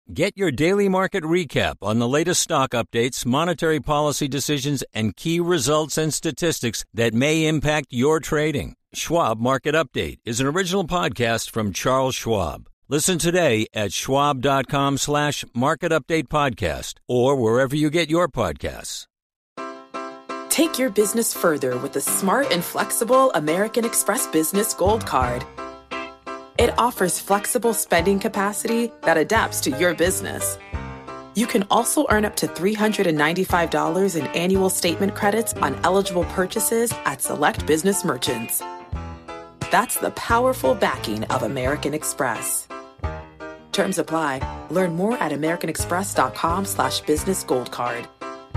Get your daily market recap on the latest stock updates, monetary policy decisions, and key results and statistics that may impact your trading. Schwab Market Update is an original podcast from Charles Schwab. Listen today at schwab.com/market update podcast or wherever you get your podcasts. Take your business further with the smart and flexible American Express Business Gold Card. It offers flexible spending capacity that adapts to your business. You can also earn up to $395 in annual statement credits on eligible purchases at select business merchants. That's the powerful backing of American Express. Terms apply. Learn more at americanexpress.com/business gold card.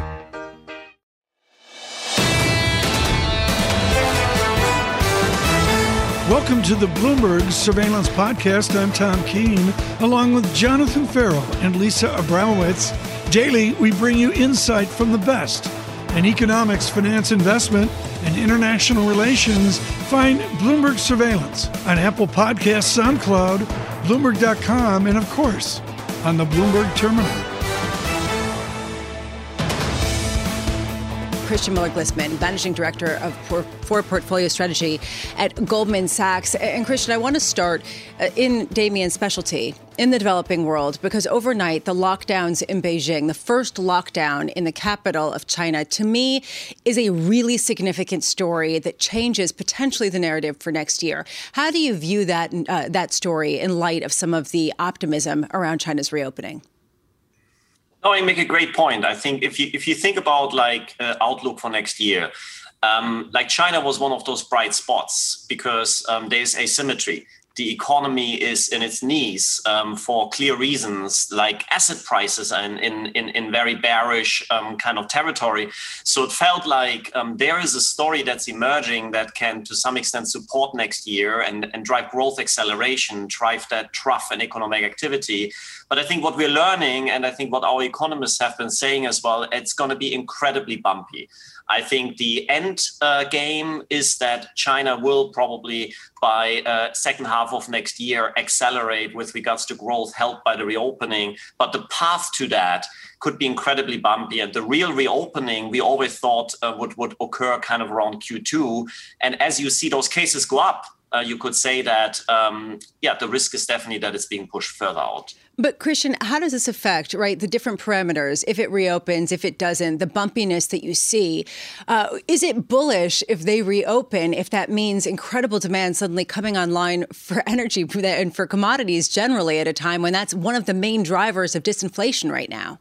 Welcome to the Bloomberg Surveillance Podcast. I'm Tom Keene, along with Jonathan Farrell and Lisa Abramowitz. Daily, we bring you insight from the best in economics, finance, investment, and international relations. Find Bloomberg Surveillance on Apple Podcasts, SoundCloud, Bloomberg.com, and of course, on the Bloomberg Terminal. Christian Miller-Glissman, Managing Director for Portfolio Strategy at Goldman Sachs. And Christian, I want to start in Damien's specialty in the developing world, because overnight the lockdowns in Beijing, the first lockdown in the capital of China, to me is a really significant story that changes potentially the narrative for next year. How do you view that story in light of some of the optimism around China's reopening? No, you make a great point. I think if you think about outlook for next year, China was one of those bright spots because there's asymmetry. The economy is in its knees for clear reasons, like asset prices are in very bearish kind of territory. So it felt like there is a story that's emerging that can, to some extent, support next year and drive growth acceleration, drive that trough in economic activity. But I think what we're learning, and I think what our economists have been saying as well, it's going to be incredibly bumpy. I think the end game is that China will probably, by second half of next year, accelerate with regards to growth helped by the reopening. But the path to that could be incredibly bumpy. And the real reopening, we always thought would occur kind of around Q2. And as you see those cases go up, you could say that, the risk is definitely that it's being pushed further out. But Christian, how does this affect, the different parameters, if it reopens, if it doesn't, the bumpiness that you see? Is it bullish if they reopen, if that means incredible demand suddenly coming online for energy and for commodities generally at a time when that's one of the main drivers of disinflation right now?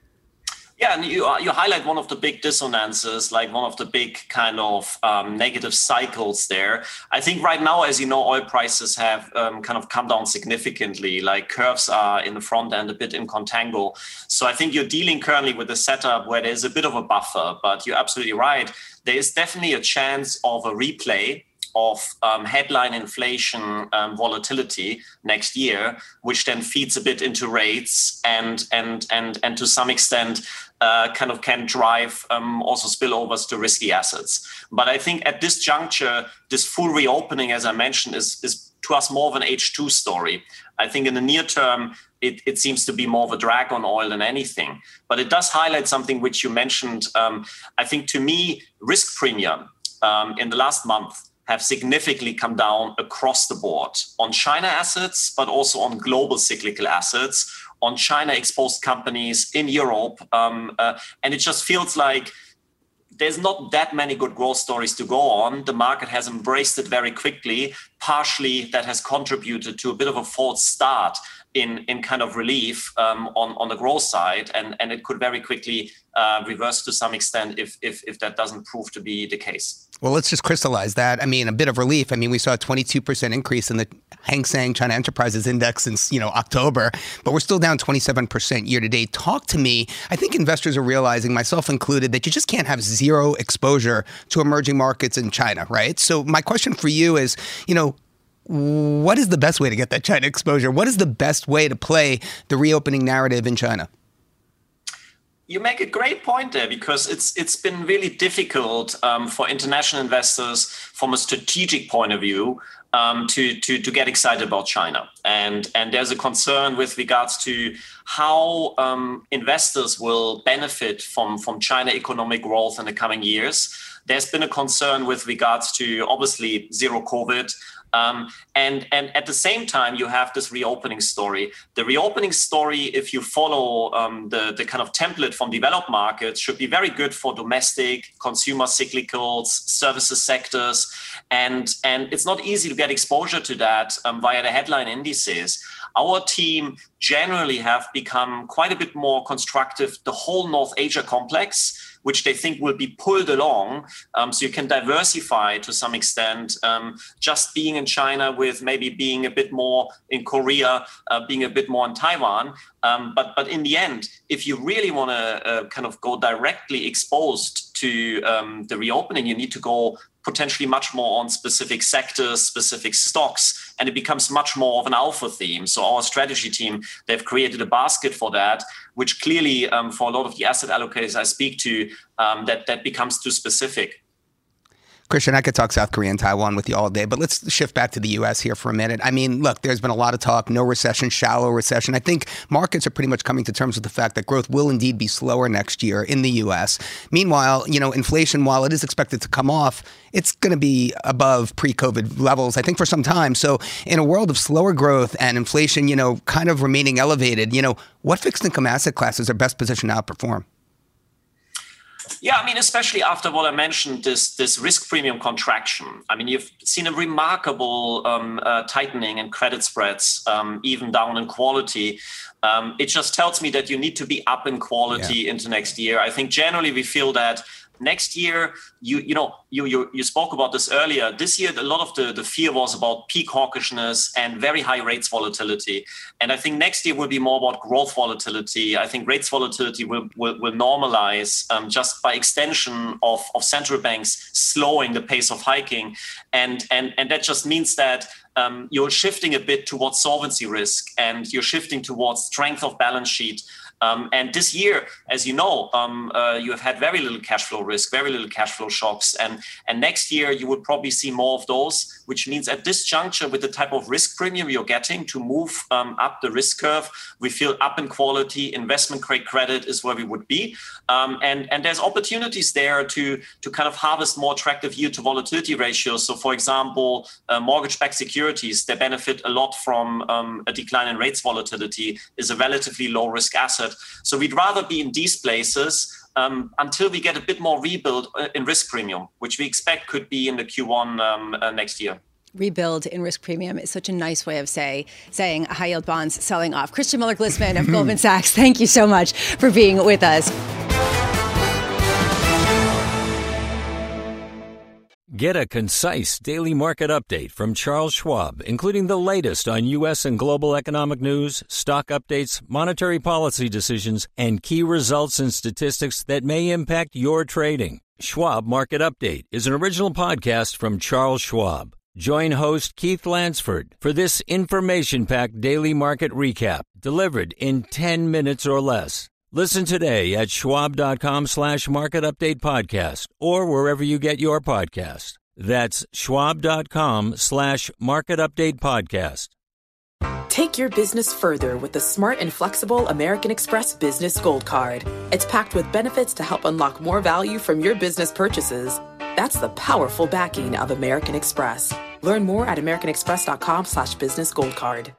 Yeah, and you highlight one of the big dissonances, like one of the big kind of negative cycles there. I think right now, as you know, oil prices have kind of come down significantly, like curves are in the front end a bit in contango. So I think you're dealing currently with a setup where there's a bit of a buffer, but you're absolutely right. There is definitely a chance of a replay of headline inflation volatility next year, which then feeds a bit into rates and to some extent kind of can drive also spillovers to risky assets. But I think at this juncture, this full reopening, as I mentioned, is to us more of an H2 story. I think in the near term, it seems to be more of a drag on oil than anything. But it does highlight something which you mentioned. I think to me, risk premium in the last month have significantly come down across the board on China assets, but also on global cyclical assets, on China-exposed companies in Europe. And it just feels like there's not that many good growth stories to go on. The market has embraced it very quickly. Partially, that has contributed to a bit of a false start in kind of relief on the growth side. And it could very quickly reverse to some extent if that doesn't prove to be the case. Well, let's just crystallize that. I mean, a bit of relief. I mean, we saw a 22% increase in the Hang Seng China Enterprises Index since, October, but we're still down 27% year to date. Talk to me. I think investors are realizing, myself included, that you just can't have zero exposure to emerging markets in China, right? So my question for you is, what is the best way to get that China exposure? What is the best way to play the reopening narrative in China? You make a great point there, because it's been really difficult for international investors from a strategic point of view to get excited about China. And there's a concern with regards to how investors will benefit from China economic growth in the coming years. There's been a concern with regards to, obviously, zero COVID. And at the same time, you have this reopening story. The reopening story, if you follow the kind of template from developed markets, should be very good for domestic, consumer cyclicals, services sectors. And it's not easy to get exposure to that via the headline indices. Our team generally have become quite a bit more constructive, the whole North Asia complex, which they think will be pulled along. So you can diversify to some extent, just being in China with maybe being a bit more in Korea, being a bit more in Taiwan. But in the end, if you really want to kind of go directly exposed to the reopening, you need to go potentially much more on specific sectors, specific stocks, and it becomes much more of an alpha theme. So our strategy team, they've created a basket for that, which clearly for a lot of the asset allocators I speak to, that becomes too specific. Christian, I could talk South Korea and Taiwan with you all day, but let's shift back to the U.S. here for a minute. I mean, look, there's been a lot of talk, no recession, shallow recession. I think markets are pretty much coming to terms with the fact that growth will indeed be slower next year in the U.S. Meanwhile, inflation, while it is expected to come off, it's going to be above pre-COVID levels, I think, for some time. So in a world of slower growth and inflation, kind of remaining elevated, what fixed income asset classes are best positioned to outperform? Yeah, I mean, especially after what I mentioned, this risk premium contraction. I mean, you've seen a remarkable tightening in credit spreads, even down in quality. It just tells me that you need to be up in quality into next year. I think generally we feel that next year, you spoke about this earlier. This year, a lot of the fear was about peak hawkishness and very high rates volatility. And I think next year will be more about growth volatility. I think rates volatility will normalize just by extension of central banks slowing the pace of hiking. And that just means that you're shifting a bit towards solvency risk, and you're shifting towards strength of balance sheet. And this year, as you know, you have had very little cash flow risk, very little cash flow shocks. And next year, you would probably see more of those, which means at this juncture, with the type of risk premium you're getting to move up the risk curve, we feel up in quality, investment grade credit is where we would be. And there's opportunities there to kind of harvest more attractive yield to volatility ratios. So, for example, mortgage-backed securities, they benefit a lot from a decline in rates volatility, is a relatively low risk asset. So we'd rather be in these places until we get a bit more rebuild in risk premium, which we expect could be in the Q1 next year. Rebuild in risk premium is such a nice way of saying high yield bonds selling off. Christian Müller-Glissman of Goldman Sachs, thank you so much for being with us. Get a concise daily market update from Charles Schwab, including the latest on U.S. and global economic news, stock updates, monetary policy decisions, and key results and statistics that may impact your trading. Schwab Market Update is an original podcast from Charles Schwab. Join host Keith Lansford for this information-packed daily market recap delivered in 10 minutes or less. Listen today at schwab.com/market update podcast or wherever you get your podcast. That's schwab.com/market update podcast. Take your business further with the smart and flexible American Express Business Gold Card. It's packed with benefits to help unlock more value from your business purchases. That's the powerful backing of American Express. Learn more at americanexpress.com/business gold card.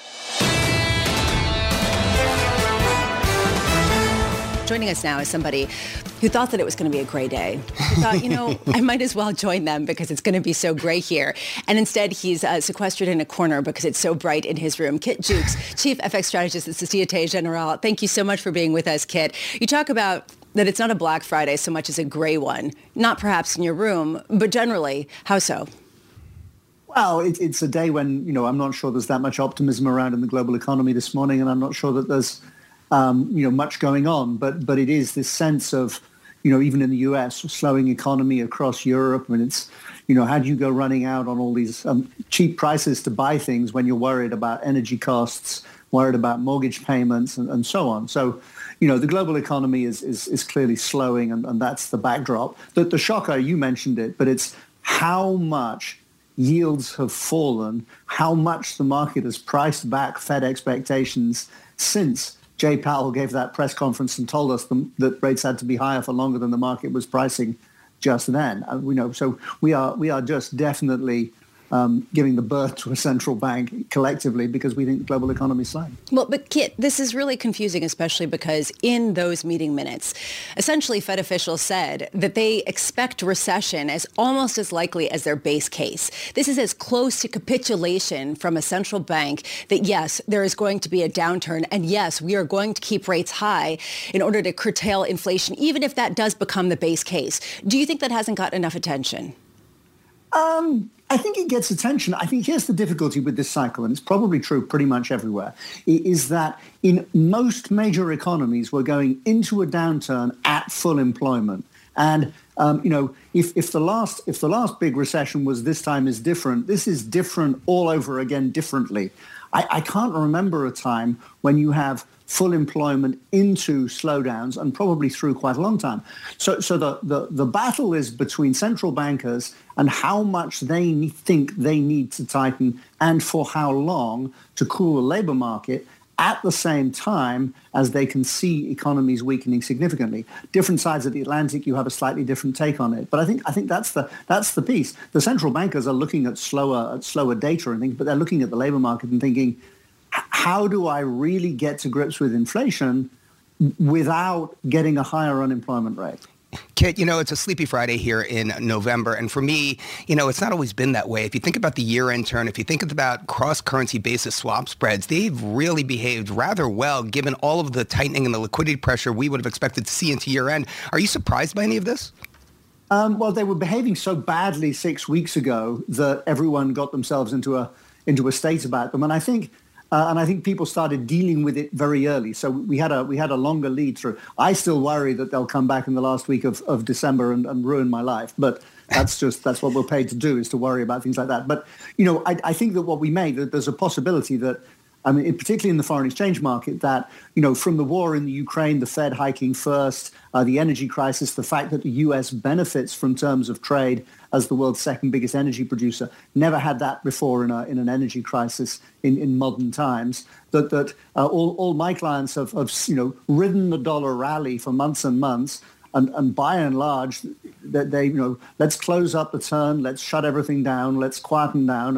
Joining us now is somebody who thought that it was going to be a gray day. He thought, I might as well join them because it's going to be so gray here. And instead, he's sequestered in a corner because it's so bright in his room. Kit Jukes, Chief FX Strategist at Societe Generale. Thank you so much for being with us, Kit. You talk about that it's not a Black Friday so much as a gray one. Not perhaps in your room, but generally. How so? Well, it's a day when, I'm not sure there's that much optimism around in the global economy this morning, and I'm not sure that there's much going on, but it is this sense of, even in the US, slowing economy across Europe. I mean, it's, how do you go running out on all these cheap prices to buy things when you're worried about energy costs, worried about mortgage payments and so on. So, the global economy is clearly slowing, and that's the backdrop. The shocker, you mentioned it, but it's how much yields have fallen, how much the market has priced back Fed expectations since Jay Powell gave that press conference and told us that rates had to be higher for longer than the market was pricing just then. So we are just definitely giving the birth to a central bank collectively because we think the global economy is slowing. Well, but Kit, this is really confusing, especially because in those meeting minutes, essentially Fed officials said that they expect recession as almost as likely as their base case. This is as close to capitulation from a central bank that, yes, there is going to be a downturn, and yes, we are going to keep rates high in order to curtail inflation, even if that does become the base case. Do you think that hasn't got enough attention? I think it gets attention. I think here's the difficulty with this cycle, and it's probably true pretty much everywhere, is that in most major economies, we're going into a downturn at full employment. And, if the last big recession was this time is different, this is different all over again differently. I can't remember a time when you have full employment into slowdowns, and probably through quite a long time. So the battle is between central bankers and how much they think they need to tighten and for how long to cool the labor market at the same time as they can see economies weakening significantly. Different sides of the Atlantic, you have a slightly different take on it. But I think that's the piece. The central bankers are looking at slower data and things, but they're looking at the labor market and thinking, how do I really get to grips with inflation without getting a higher unemployment rate? Kit, it's a sleepy Friday here in November. And for me, it's not always been that way. If you think about the year-end turn, if you think about cross-currency basis swap spreads, they've really behaved rather well given all of the tightening and the liquidity pressure we would have expected to see into year-end. Are you surprised by any of this? Well, they were behaving so badly 6 weeks ago that everyone got themselves into a state about them. And I think people started dealing with it very early. So we had a longer lead through. I still worry that they'll come back in the last week of December and ruin my life. But that's what we're paid to do, is to worry about things like that. But, I think that that there's a possibility that, particularly in the foreign exchange market, that, from the war in the Ukraine, the Fed hiking first, the energy crisis, the fact that the U.S. benefits from terms of trade as the world's second biggest energy producer, never had that before in an energy crisis in modern times, that all my clients have ridden the dollar rally for months and months, and by and large, that they, let's close up the turn, let's shut everything down, let's quieten down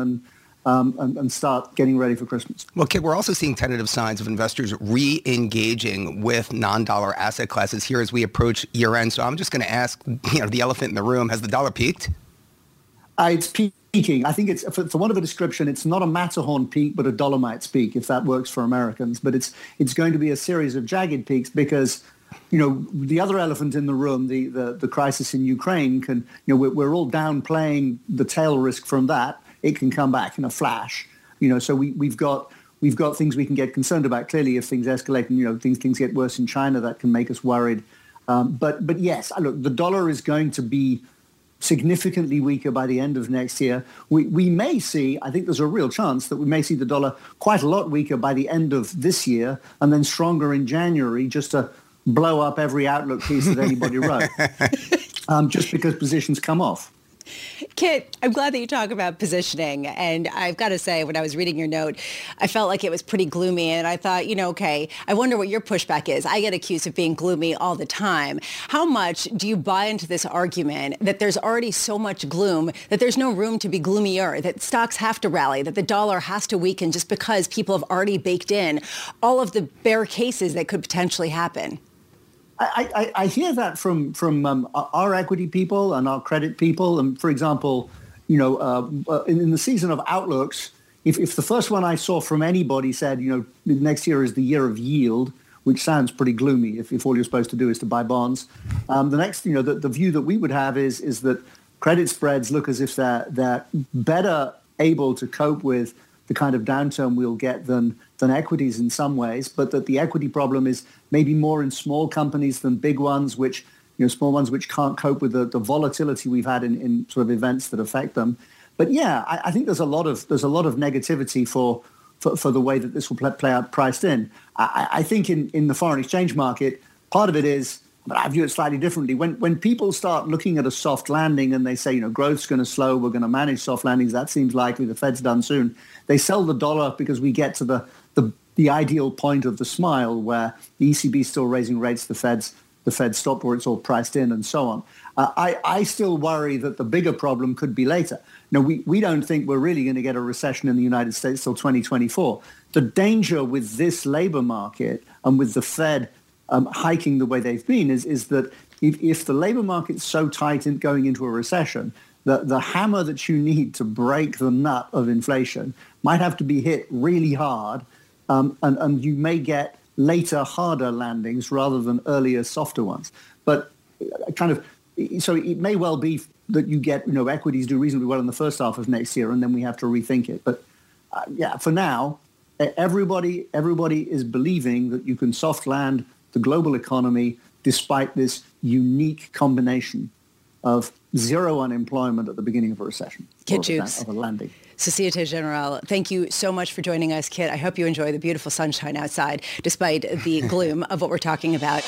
and start getting ready for Christmas. Well, Kit, we're also seeing tentative signs of investors re-engaging with non-dollar asset classes here as we approach year-end. So I'm just going to ask, the elephant in the room, has the dollar peaked? It's peaking. I think it's, for want of a description, it's not a Matterhorn peak, but a Dolomites peak, if that works for Americans. But it's going to be a series of jagged peaks because, the other elephant in the room, the crisis in Ukraine can, we're all downplaying the tail risk from that. It can come back in a flash. So we've got things we can get concerned about. Clearly, if things escalate and, things get worse in China, that can make us worried. But yes, look, the dollar is going to be significantly weaker by the end of next year. We may see, I think there's a real chance that we may see the dollar quite a lot weaker by the end of this year and then stronger in January, just to blow up every outlook piece that anybody wrote, just because positions come off. Kit, I'm glad that you talk about positioning. And I've got to say, when I was reading your note, I felt like it was pretty gloomy. And I thought, okay, I wonder what your pushback is. I get accused of being gloomy all the time. How much do you buy into this argument that there's already so much gloom that there's no room to be gloomier, that stocks have to rally, that the dollar has to weaken just because people have already baked in all of the bear cases that could potentially happen? I hear that from our equity people and our credit people. And for example, in the season of outlooks, if the first one I saw from anybody said, next year is the year of yield, which sounds pretty gloomy if all you're supposed to do is to buy bonds. The next, the view that we would have is that credit spreads look as if they're better able to cope with the kind of downturn we'll get than equities in some ways, but that the equity problem is maybe more in small companies than big ones, which, small ones which can't cope with the volatility we've had in sort of events that affect them. But yeah, I think there's a lot of negativity for for the way that this will play out priced in. I think in the foreign exchange market, part of it is, but I view it slightly differently. When people start looking at a soft landing and they say, growth's going to slow, we're going to manage soft landings, that seems likely, the Fed's done soon. They sell the dollar because we get to the ideal point of the smile where the ECB's still raising rates, the Fed stopped where it's all priced in and so on. I still worry that the bigger problem could be later. We don't think we're really going to get a recession in the United States till 2024. The danger with this labor market and with the Fed hiking the way they've been is that if the labor market's so tight in going into a recession, the hammer that you need to break the nut of inflation might have to be hit really hard, and you may get later, harder landings rather than earlier, softer ones. But so it may well be that you get, equities do reasonably well in the first half of next year, and then we have to rethink it. But for now, everybody is believing that you can soft land the global economy despite this unique combination of zero unemployment at the beginning of a recession. Kit Jukes of a landing. Societe Generale, thank you so much for joining us, Kit. I hope you enjoy the beautiful sunshine outside, despite the gloom of what we're talking about.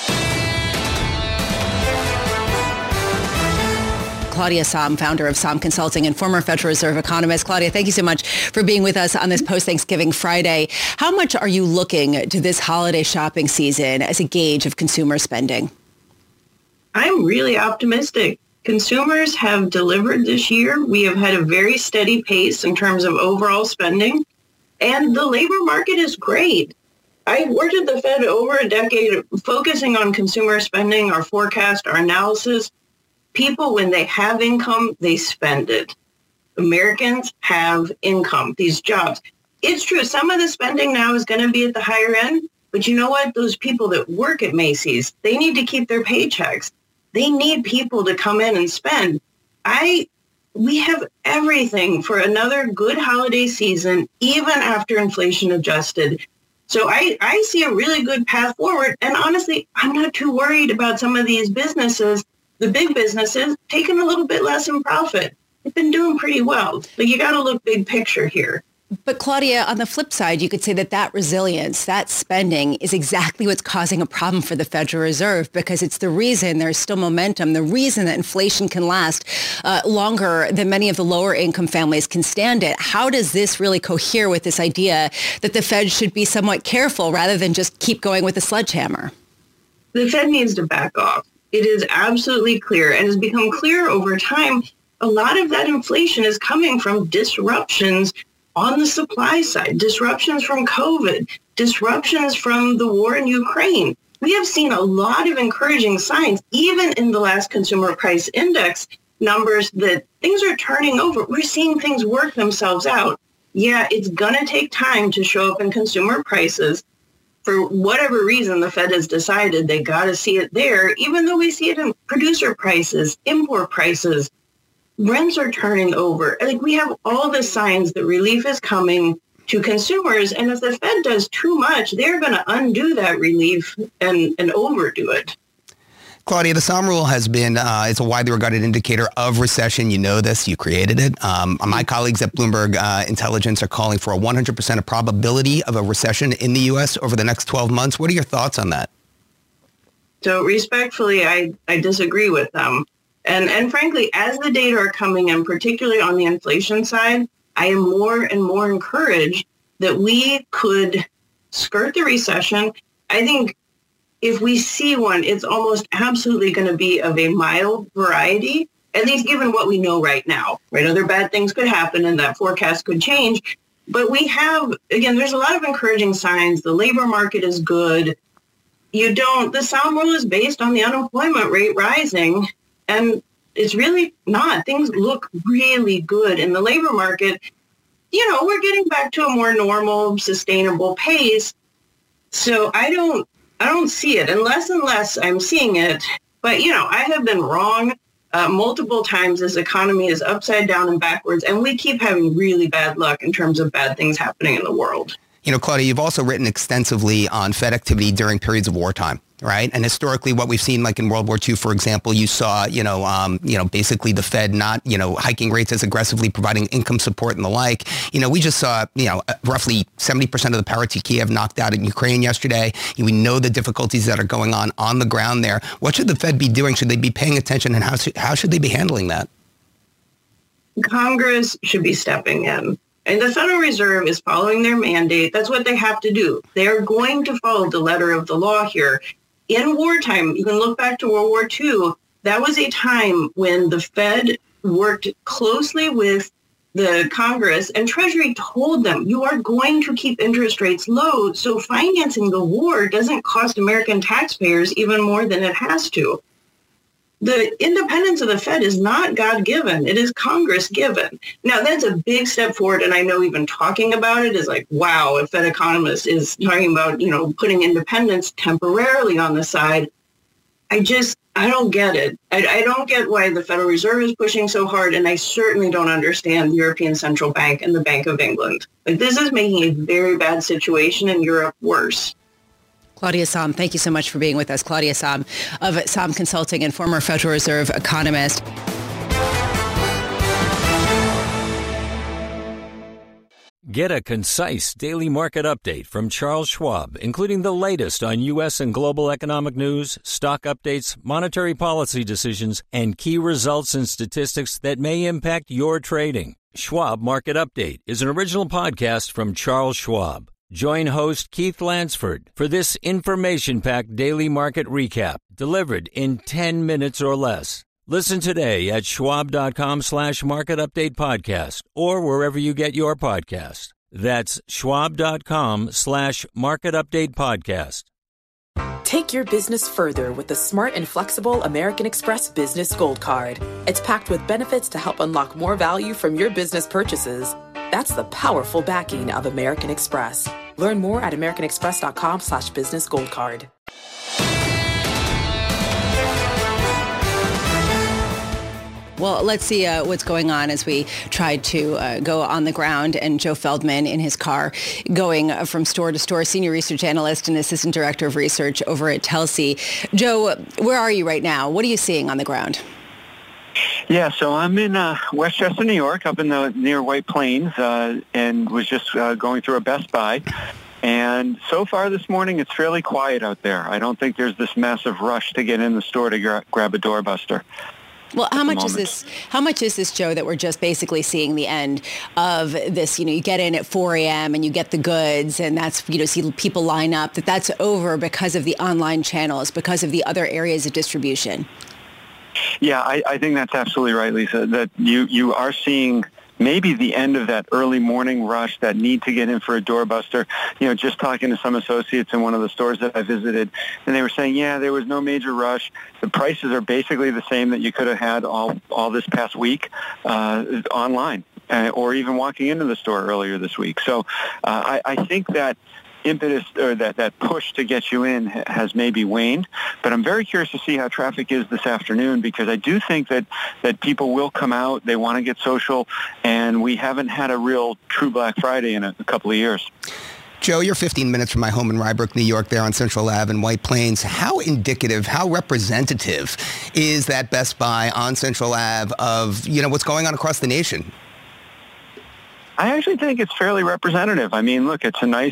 Claudia Sahm, founder of Sahm Consulting and former Federal Reserve economist. Claudia, thank you so much for being with us on this post-Thanksgiving Friday. How much are you looking to this holiday shopping season as a gauge of consumer spending? I'm really optimistic. Consumers have delivered this year. We have had a very steady pace in terms of overall spending, and the labor market is great. I worked at the Fed over a decade focusing on consumer spending, our forecast, our analysis. People, when they have income, they spend it. Americans have income, these jobs. It's true, some of the spending now is going to be at the higher end, but you know what? Those people that work at Macy's, they need to keep their paychecks. They need people to come in and spend. We have everything for another good holiday season, even after inflation adjusted. So I see a really good path forward. And honestly, I'm not too worried about some of these businesses, the big businesses, taking a little bit less in profit. They've been doing pretty well. But you got to look big picture here. But Claudia, on the flip side, you could say that resilience, that spending is exactly what's causing a problem for the Federal Reserve, because it's the reason there's still momentum, the reason that inflation can last longer than many of the lower income families can stand it. How does this really cohere with this idea that the Fed should be somewhat careful rather than just keep going with the sledgehammer? The Fed needs to back off. It is absolutely clear and has become clear over time. A lot of that inflation is coming from disruptions on the supply side, disruptions from COVID, disruptions from the war in Ukraine. We have seen a lot of encouraging signs, even in the last consumer price index numbers, that things are turning over. We're seeing things work themselves out. Yeah, it's going to take time to show up in consumer prices. For whatever reason, the Fed has decided they got to see it there, even though we see it in producer prices, import prices. Rents are turning over. I think we have all the signs that relief is coming to consumers. And if the Fed does too much, they're going to undo that relief and overdo it. Claudia, the Sahm rule has been, it's a widely regarded indicator of recession. You know this, you created it. My colleagues at Bloomberg Intelligence are calling for a 100% probability of a recession in the U.S. over the next 12 months. What are your thoughts on that? So respectfully, I disagree with them. And frankly, as the data are coming in, particularly on the inflation side, I am more and more encouraged that we could skirt the recession. I think if we see one, it's almost absolutely going to be of a mild variety, at least given what we know right now. Right? Other bad things could happen and that forecast could change. But we have, again, there's a lot of encouraging signs. The labor market is good. The Sahm rule is based on the unemployment rate rising. And it's really not. Things look really good in the labor market. You know, we're getting back to a more normal, sustainable pace. So I don't see it, and less I'm seeing it. But, you know, I have been wrong multiple times. This economy is upside down and backwards, and we keep having really bad luck in terms of bad things happening in the world. You know, Claudia, you've also written extensively on Fed activity during periods of wartime, right? And historically, what we've seen, like in World War II, for example, you saw, basically the Fed not, hiking rates as aggressively, providing income support and the like. We just saw, roughly 70% of the power to Kiev knocked out in Ukraine yesterday. We know the difficulties that are going on the ground there. What should the Fed be doing? Should they be paying attention, and how should they be handling that? Congress should be stepping in. And the Federal Reserve is following their mandate. That's what they have to do. They are going to follow the letter of the law here. In wartime, you can look back to World War II, that was a time when the Fed worked closely with the Congress, and Treasury told them, you are going to keep interest rates low, so financing the war doesn't cost American taxpayers even more than it has to. The independence of the Fed is not God-given. It is Congress-given. Now, that's a big step forward, and I know even talking about it is like, wow, a Fed economist is talking about, putting independence temporarily on the side. I don't get it. I don't get why the Federal Reserve is pushing so hard, and I certainly don't understand the European Central Bank and the Bank of England. This is making a very bad situation in Europe worse. Claudia Sahm, thank you so much for being with us. Claudia Sahm of Sahm Consulting and former Federal Reserve economist. Get a concise daily market update from Charles Schwab, including the latest on U.S. and global economic news, stock updates, monetary policy decisions, and key results and statistics that may impact your trading. Schwab Market Update is an original podcast from Charles Schwab. Join host Keith Lansford for this information-packed daily market recap delivered in 10 minutes or less. Listen today at schwab.com/market update podcast or wherever you get your podcast. That's schwab.com/market update podcast. Take your business further with the smart and flexible American Express Business Gold Card. It's packed with benefits to help unlock more value from your business purchases. That's the powerful backing of American Express. Learn more at americanexpress.com/business gold card. Well, let's see what's going on as we try to go on the ground. And Joe Feldman in his car going from store to store, senior research analyst and assistant director of research over at Telsey. Joe, where are you right now? What are you seeing on the ground? Yeah, so I'm in Westchester, New York, up in near White Plains, and was just going through a Best Buy. And so far this morning, it's fairly quiet out there. I don't think there's this massive rush to get in the store to grab a doorbuster. Well, how much is this, Joe, that we're just basically seeing the end of this? You get in at 4 a.m. and you get the goods, and that's, see people line up, that's over because of the online channels, because of the other areas of distribution? Yeah, I think that's absolutely right, Lisa, that you are seeing maybe the end of that early morning rush, that need to get in for a doorbuster. Just talking to some associates in one of the stores that I visited, and they were saying, yeah, there was no major rush. The prices are basically the same that you could have had all this past week online, or even walking into the store earlier this week. So I think that impetus, or that push to get you in, has maybe waned. But I'm very curious to see how traffic is this afternoon, because I do think that people will come out. They want to get social, and we haven't had a real true Black Friday in a couple of years. Joe, you're 15 minutes from my home in Rybrook, New York, there on Central Ave in White Plains. How indicative, how representative is that Best Buy on Central Ave of, what's going on across the nation? I actually think it's fairly representative. I mean, look, it's a nice,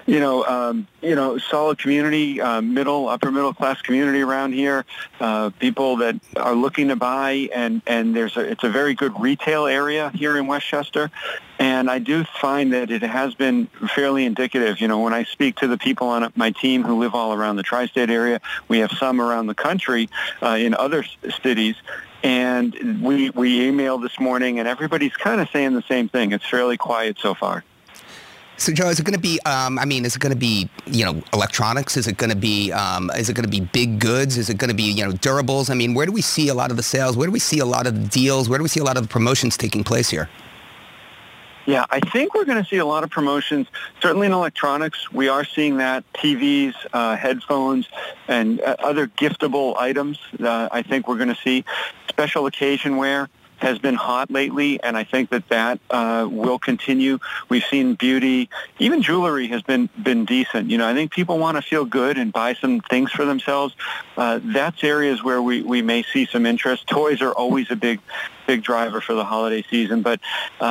solid community, upper middle class community around here. People that are looking to buy, and it's a very good retail area here in Westchester. And I do find that it has been fairly indicative. When I speak to the people on my team who live all around the tri-state area, we have some around the country in other cities. And we emailed this morning, and everybody's kind of saying the same thing. It's fairly quiet so far. So, Joe, is it going to be? Is it going to be electronics? Is it going to be big goods? Is it going to be durables? I mean, where do we see a lot of the sales? Where do we see a lot of the deals? Where do we see a lot of the promotions taking place here? Yeah, I think we're going to see a lot of promotions, certainly in electronics. We are seeing that, TVs, headphones, and other giftable items. I think we're going to see special occasion wear. has been hot lately, and I think that will continue. We've seen beauty, even jewelry has been decent. I think people want to feel good and buy some things for themselves. That's areas where we may see some interest. Toys are always a big driver for the holiday season, but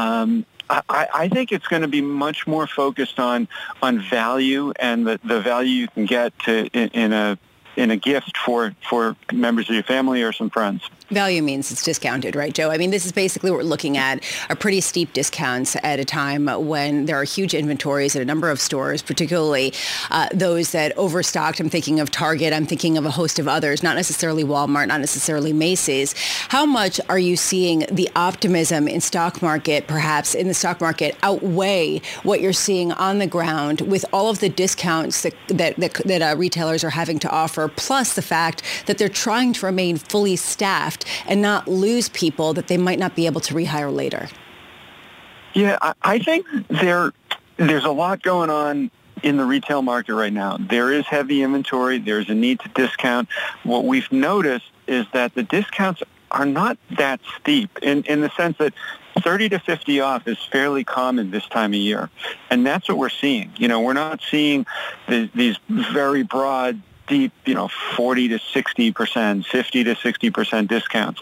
I think it's going to be much more focused on value and the value you can get in a gift for members of your family or some friends. Value means it's discounted, right, Joe? I mean, this is basically what we're looking at, are pretty steep discounts at a time when there are huge inventories at a number of stores, particularly those that overstocked. I'm thinking of Target. I'm thinking of a host of others, not necessarily Walmart, not necessarily Macy's. How much are you seeing the optimism in stock market, perhaps in the stock market, outweigh what you're seeing on the ground with all of the discounts that retailers are having to offer, plus the fact that they're trying to remain fully staffed and not lose people that they might not be able to rehire later? Yeah, I think there's a lot going on in the retail market right now. There is heavy inventory. There's a need to discount. What we've noticed is that the discounts are not that steep in the sense that 30 to 50 off is fairly common this time of year. And that's what we're seeing. We're not seeing these very broad, deep, 40 to 60%, 50 to 60% discounts.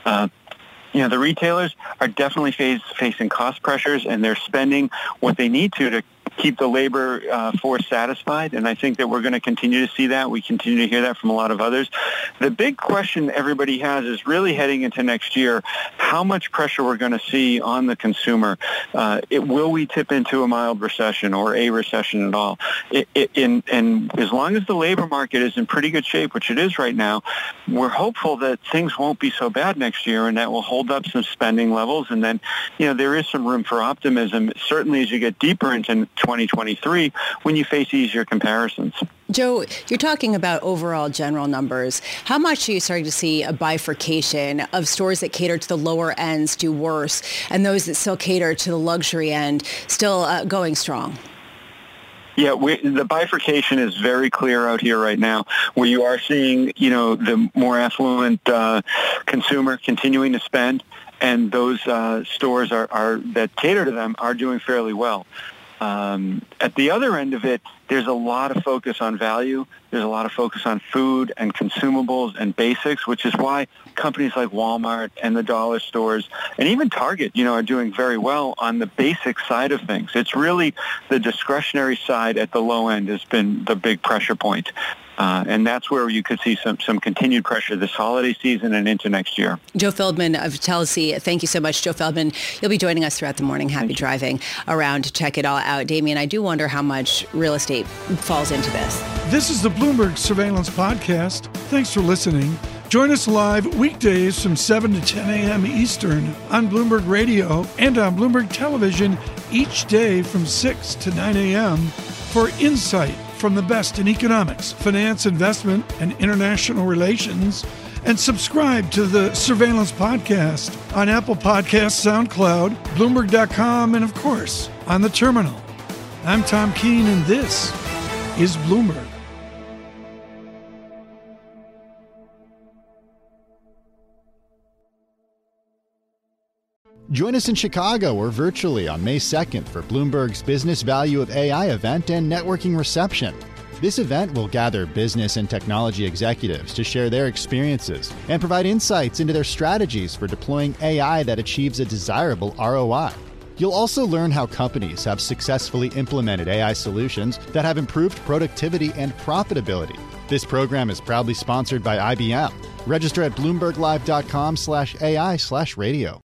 The retailers are definitely facing cost pressures, and they're spending what they need to keep the labor force satisfied, and I think that we're going to continue to see that. We continue to hear that from a lot of others. The big question everybody has is really heading into next year, how much pressure we're going to see on the consumer. Will we tip into a mild recession or a recession at all? And as long as the labor market is in pretty good shape, which it is right now, we're hopeful that things won't be so bad next year, and that will hold up some spending levels. And then, there is some room for optimism, certainly as you get deeper into 2023 when you face easier comparisons. Joe, you're talking about overall general numbers. How much are you starting to see a bifurcation of stores that cater to the lower ends do worse and those that still cater to the luxury end still going strong? Yeah, the bifurcation is very clear out here right now, where you are seeing, the more affluent consumer continuing to spend, and those stores that cater to them are doing fairly well. At the other end of it, there's a lot of focus on value. There's a lot of focus on food and consumables and basics, which is why companies like Walmart and the dollar stores and even Target, are doing very well on the basic side of things. It's really the discretionary side at the low end has been the big pressure point. And that's where you could see some continued pressure this holiday season and into next year. Joe Feldman of Chelsea, thank you so much. Joe Feldman, you'll be joining us throughout the morning. Happy driving around to check it all out. Damien, I do wonder how much real estate falls into this. This is the Bloomberg Surveillance Podcast. Thanks for listening. Join us live weekdays from 7 to 10 a.m. Eastern on Bloomberg Radio and on Bloomberg Television each day from 6 to 9 a.m. for insight from the best in economics, finance, investment, and international relations. And subscribe to the Surveillance Podcast on Apple Podcasts, SoundCloud, Bloomberg.com, and of course, on the terminal. I'm Tom Keene, and this is Bloomberg. Join us in Chicago or virtually on May 2nd for Bloomberg's Business Value of AI event and networking reception. This event will gather business and technology executives to share their experiences and provide insights into their strategies for deploying AI that achieves a desirable ROI. You'll also learn how companies have successfully implemented AI solutions that have improved productivity and profitability. This program is proudly sponsored by IBM. Register at BloombergLive.com/AI/radio.